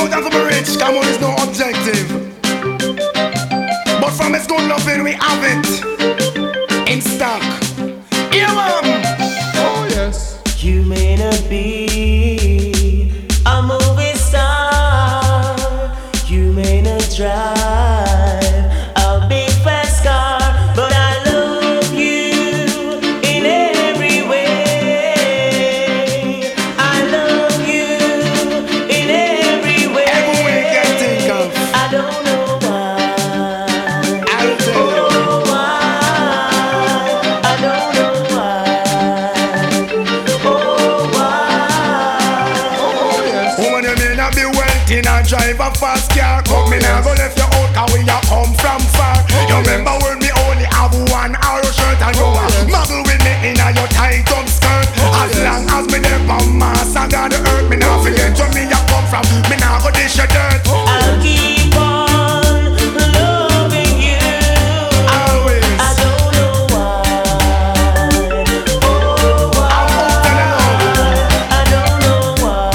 out and for me rich, come on, it's no objective. But from its good loving, we have it in stock. Yeah, man. Oh, yes. You may not be a movie star, you may not drive a big fast car, but I love you in every way. I love you in every way. Every way you can think of. I don't know why. I'll tell you. I don't know why. Oh, yes. Woman, you may not be wealthy and drive a fast car. But me now go left you out cause we a come from far. You remember when me only have one arrow shirt and you a muggle with me in a your tight up skirt. As long as me there from Mars and God the earth, me now forget where me a come from. Me now go dish your dirt. I'll keep on loving you. Always. I don't know why. Oh, why? I don't know why.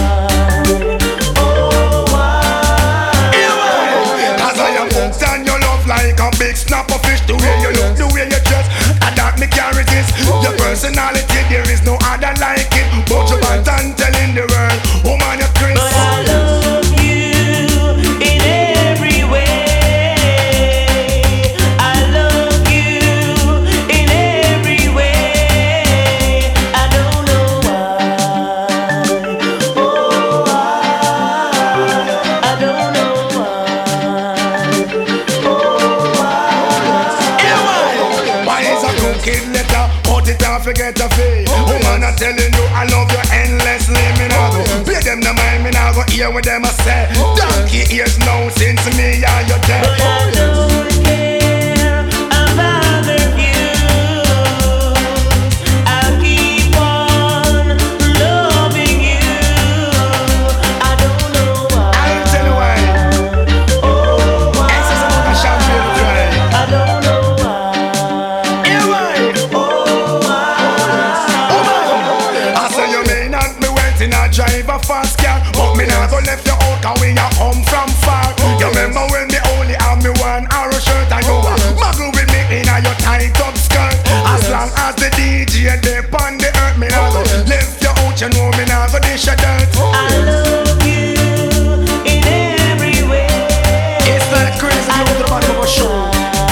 Oh, why? Cause I am hooked on your love like a big snapper fish. The way you look, the way you dress, that me can't resist. Your personality, there is no other like it. But you bad and telling the world, woman, you're Chris. But I love you in every way. I love you in every way. I don't know why. Oh, why? I don't know why. Oh, why? Why is a crooked letter? Cut it off, forget a fee. Woman, I'm telling you, I love you endlessly. Me now go pay them the mind, me now go hear what them a say. Donkey ears now since me and you dead. But I don't care about the views. I'll keep on loving you. I don't know why. I'll tell you why. Oh, why? This is about a champagne drive. I don't know why. Yeah, why? Oh, why? I say you may not be waiting a drive a fast car, but me not go left you out cause we a come from far. You remember when me only have me one arrow shirt and you a muggle with me in a your tight up skirt. As long as the DJ dey on the earth, me not go left you out, you know me not go dish your dirt. I love you in every way. It's like crazy you to the back of a show.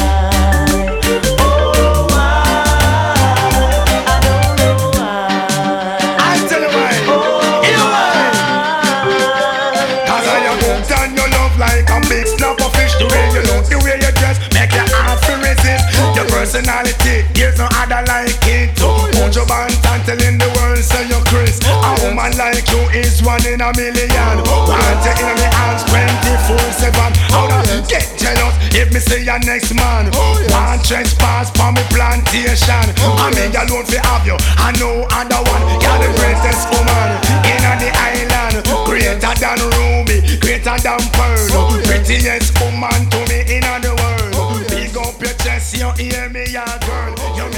Oh, why? I don't know why. I'll tell you why. Yeah, why? Cause I am hooked on your love like a big snapper fish. The way you look, the way you dress, make your heart feel resist. Your personality, there's no other like it. Put your band and telling the world, say you're Chris. A woman like you is one in a million. Want you in my arms 24/7. How to get jealous if me say your next man. Want trespass for me plantation. I mean alone fi have you, I know other one. You're the greatest woman in the island. Greater than Ruby, greater than Pearl. Prettiest woman to me in the world. Big up your chest, you hear me, yeah, girl. You